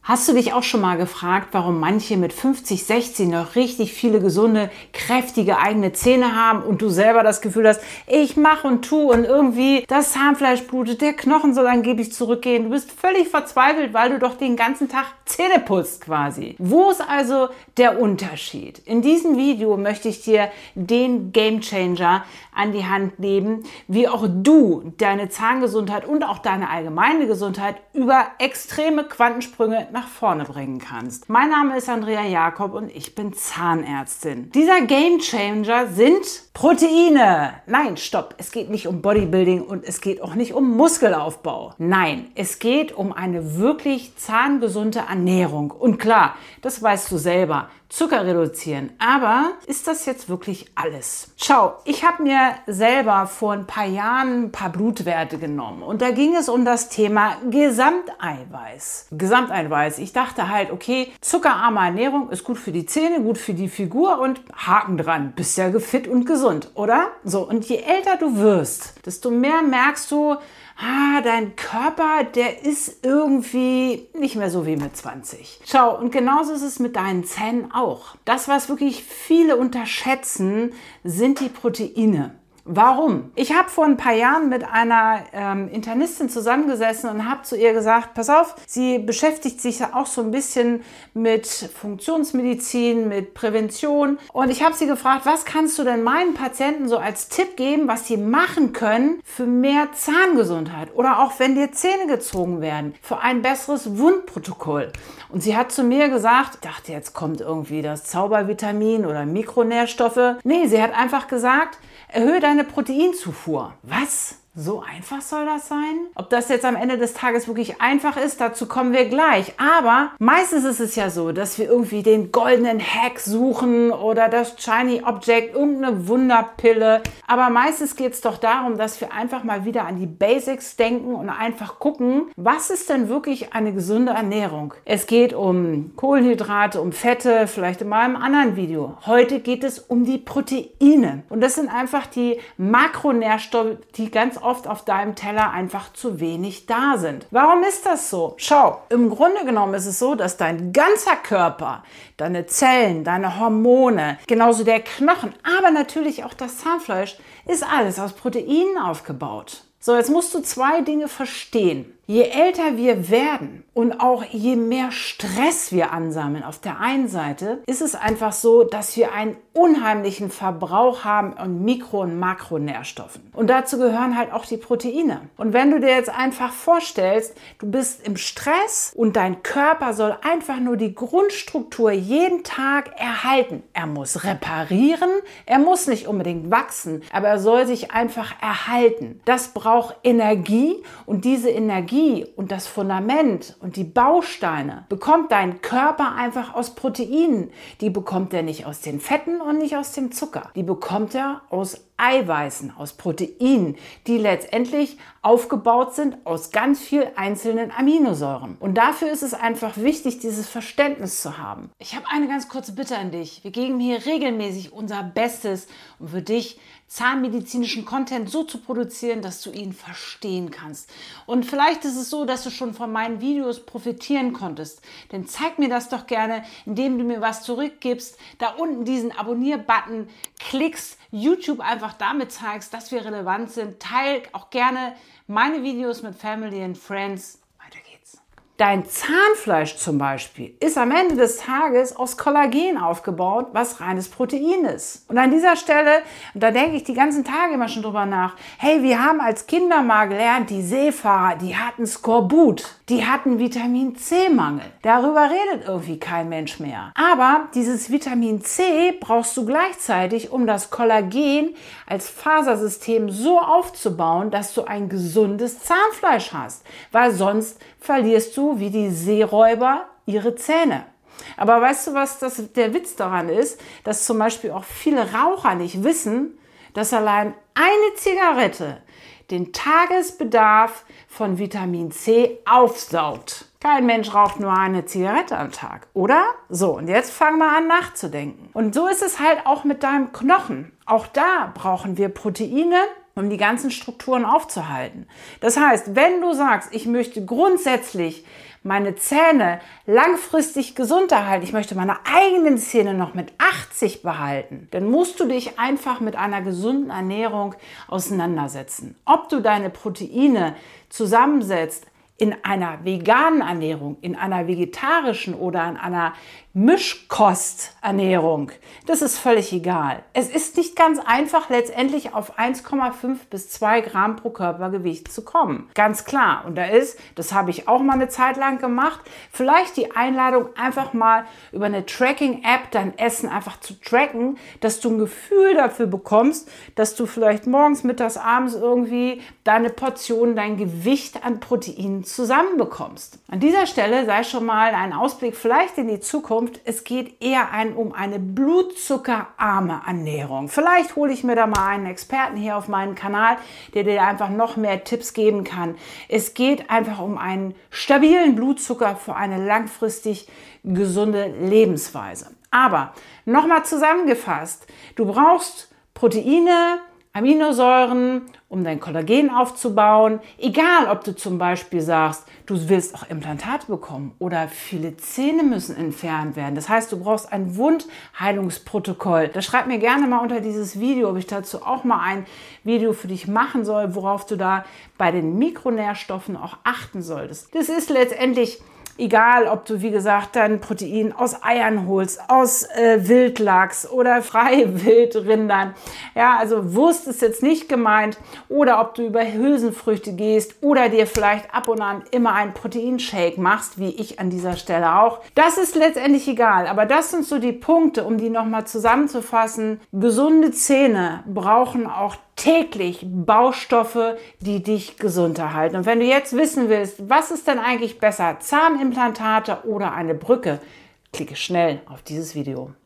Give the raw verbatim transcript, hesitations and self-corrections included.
Hast du dich auch schon mal gefragt, warum manche mit fünfzig, sechzig noch richtig viele gesunde, kräftige eigene Zähne haben und du selber das Gefühl hast, ich mache und tu und irgendwie das Zahnfleisch blutet, der Knochen soll angeblich zurückgehen. Du bist völlig verzweifelt, weil du doch den ganzen Tag Zähne putzt quasi. Wo ist also der Unterschied? In diesem Video möchte ich dir den Gamechanger an die Hand geben, wie auch du deine Zahngesundheit und auch deine allgemeine Gesundheit über extreme Quantensprünge nach vorne bringen kannst. Mein Name ist Andrea Jakob und ich bin Zahnärztin. Dieser Gamechanger sind Proteine. Nein, stopp, es geht nicht um Bodybuilding und es geht auch nicht um Muskelaufbau. Nein, es geht um eine wirklich zahngesunde Ernährung. Und klar, das weißt du selber. Zucker reduzieren. Aber ist das jetzt wirklich alles? Schau, ich habe mir selber vor ein paar Jahren ein paar Blutwerte genommen und da ging es um das Thema Gesamteiweiß. Gesamteiweiß. Ich dachte halt, okay, zuckerarme Ernährung ist gut für die Zähne, gut für die Figur und Haken dran. Bist ja fit und gesund, oder? So, und je älter du wirst, desto mehr merkst du, ah, dein Körper, der ist irgendwie nicht mehr so wie mit zwanzig. Schau, und genauso ist es mit deinen Zähnen auch. Das, was wirklich viele unterschätzen, sind die Proteine. Warum? Ich habe vor ein paar Jahren mit einer ähm, Internistin zusammengesessen und habe zu ihr gesagt, pass auf, sie beschäftigt sich auch so ein bisschen mit Funktionsmedizin, mit Prävention. Und ich habe sie gefragt, was kannst du denn meinen Patienten so als Tipp geben, was sie machen können für mehr Zahngesundheit oder auch wenn dir Zähne gezogen werden, für ein besseres Wundprotokoll. Und sie hat zu mir gesagt, ich dachte, jetzt kommt irgendwie das Zaubervitamin oder Mikronährstoffe. Nee, sie hat einfach gesagt, erhöhe deine Proteinzufuhr. Was? So einfach soll das sein? Ob das jetzt am Ende des Tages wirklich einfach ist, dazu kommen wir gleich. Aber meistens ist es ja so, dass wir irgendwie den goldenen Hack suchen oder das Shiny Object, irgendeine Wunderpille. Aber meistens geht es doch darum, dass wir einfach mal wieder an die Basics denken und einfach gucken, was ist denn wirklich eine gesunde Ernährung? Es geht um Kohlenhydrate, um Fette, vielleicht in meinem anderen Video. Heute geht es um die Proteine. Und das sind einfach die Makronährstoffe, die ganz oft auf deinem Teller einfach zu wenig da sind. Warum ist das so? Schau, im Grunde genommen ist es so, dass dein ganzer Körper, deine Zellen, deine Hormone, genauso der Knochen, aber natürlich auch das Zahnfleisch, ist alles aus Proteinen aufgebaut. So, jetzt musst du zwei Dinge verstehen. Je älter wir werden und auch je mehr Stress wir ansammeln auf der einen Seite, ist es einfach so, dass wir einen unheimlichen Verbrauch haben an Mikro- und Makronährstoffen. Und dazu gehören halt auch die Proteine. Und wenn du dir jetzt einfach vorstellst, du bist im Stress und dein Körper soll einfach nur die Grundstruktur jeden Tag erhalten. Er muss reparieren, er muss nicht unbedingt wachsen, aber er soll sich einfach erhalten. Das braucht Energie und diese Energie und das Fundament und die Bausteine bekommt dein Körper einfach aus Proteinen. Die bekommt er nicht aus den Fetten und nicht aus dem Zucker. Die bekommt er aus Eiweißen, aus Proteinen, die letztendlich aufgebaut sind aus ganz vielen einzelnen Aminosäuren. Und dafür ist es einfach wichtig, dieses Verständnis zu haben. Ich habe eine ganz kurze Bitte an dich. Wir geben hier regelmäßig unser Bestes, um für dich zahnmedizinischen Content so zu produzieren, dass du ihn verstehen kannst. Und vielleicht ist es so, dass du schon von meinen Videos profitieren konntest. Denn zeig mir das doch gerne, indem du mir was zurückgibst, da unten diesen Abonnier-Button klickst, YouTube einfach damit zeigst, dass wir relevant sind. Teil auch gerne meine Videos mit Family and Friends. Weiter geht's. Dein Zahnfleisch zum Beispiel ist am Ende des Tages aus Kollagen aufgebaut, was reines Protein ist. Und an dieser Stelle, und da denke ich die ganzen Tage immer schon drüber nach, hey, wir haben als Kinder mal gelernt, die Seefahrer, die hatten Skorbut, die hatten Vitamin C-Mangel. Darüber redet irgendwie kein Mensch mehr. Aber dieses Vitamin C brauchst du gleichzeitig, um das Kollagen als Fasersystem so aufzubauen, dass du ein gesundes Zahnfleisch hast. Weil sonst verlierst du wie die Seeräuber ihre Zähne. Aber weißt du, was das, der Witz daran ist? Dass zum Beispiel auch viele Raucher nicht wissen, dass allein eine Zigarette den Tagesbedarf von Vitamin C aufsaugt. Kein Mensch raucht nur eine Zigarette am Tag, oder? So, und jetzt fang mal an nachzudenken. Und so ist es halt auch mit deinem Knochen. Auch da brauchen wir Proteine, um die ganzen Strukturen aufzuhalten. Das heißt, wenn du sagst, ich möchte grundsätzlich meine Zähne langfristig gesund erhalten, ich möchte meine eigenen Zähne noch mit achtzig behalten, dann musst du dich einfach mit einer gesunden Ernährung auseinandersetzen. Ob du deine Proteine zusammensetzt in einer veganen Ernährung, in einer vegetarischen oder in einer Mischkosternährung, das ist völlig egal. Es ist nicht ganz einfach, letztendlich auf eins Komma fünf bis zwei Gramm pro Körpergewicht zu kommen. Ganz klar. Und da ist, das habe ich auch mal eine Zeit lang gemacht, vielleicht die Einladung, einfach mal über eine Tracking-App dein Essen einfach zu tracken, dass du ein Gefühl dafür bekommst, dass du vielleicht morgens, mittags, abends irgendwie deine Portion, dein Gewicht an Proteinen zusammenbekommst. An dieser Stelle sei schon mal ein Ausblick vielleicht in die Zukunft. Es geht eher ein, um eine blutzuckerarme Ernährung. Vielleicht hole ich mir da mal einen Experten hier auf meinen Kanal, der dir einfach noch mehr Tipps geben kann. Es geht einfach um einen stabilen Blutzucker für eine langfristig gesunde Lebensweise. Aber nochmal zusammengefasst, du brauchst Proteine, Aminosäuren, um dein Kollagen aufzubauen. Egal, ob du zum Beispiel sagst, du willst auch Implantate bekommen oder viele Zähne müssen entfernt werden. Das heißt, du brauchst ein Wundheilungsprotokoll. Da schreib mir gerne mal unter dieses Video, ob ich dazu auch mal ein Video für dich machen soll, worauf du da bei den Mikronährstoffen auch achten solltest. Das ist letztendlich egal, ob du, wie gesagt, dein Protein aus Eiern holst, aus äh, Wildlachs oder freie Wildrindern. Ja, also Wurst ist jetzt nicht gemeint. Oder ob du über Hülsenfrüchte gehst oder dir vielleicht ab und an immer einen Proteinshake machst, wie ich an dieser Stelle auch. Das ist letztendlich egal. Aber das sind so die Punkte, um die nochmal zusammenzufassen. Gesunde Zähne brauchen auch täglich Baustoffe, die dich gesund erhalten. Und wenn du jetzt wissen willst, was ist denn eigentlich besser, Zahnimplantate oder eine Brücke, klicke schnell auf dieses Video.